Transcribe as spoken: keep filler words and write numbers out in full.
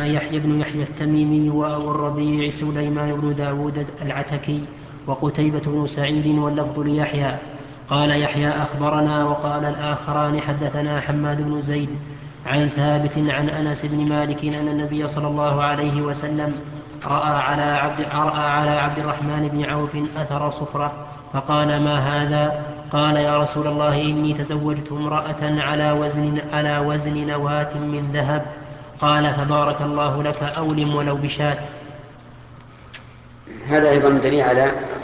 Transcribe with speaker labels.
Speaker 1: حدثنا يحيى بن يحيى التميمي وأبو الربيع سليمان بن داود العتكي وقتيبة بن سعيد واللفظ ليحيى قال يحيى أخبرنا وقال الآخران حدثنا حماد بن زيد عن ثابت عن أنس بن مالك أن النبي صلى الله عليه وسلم رأى على عبد, رأى على عبد الرحمن بن عوف أثر صفرة فقال ما هذا؟ قال يا رسول الله إني تزوجت امرأة على وزن, على وزن نواة من ذهب. قال فبارك الله لك أولم ولو بشاة.
Speaker 2: هذا أيضا دليل على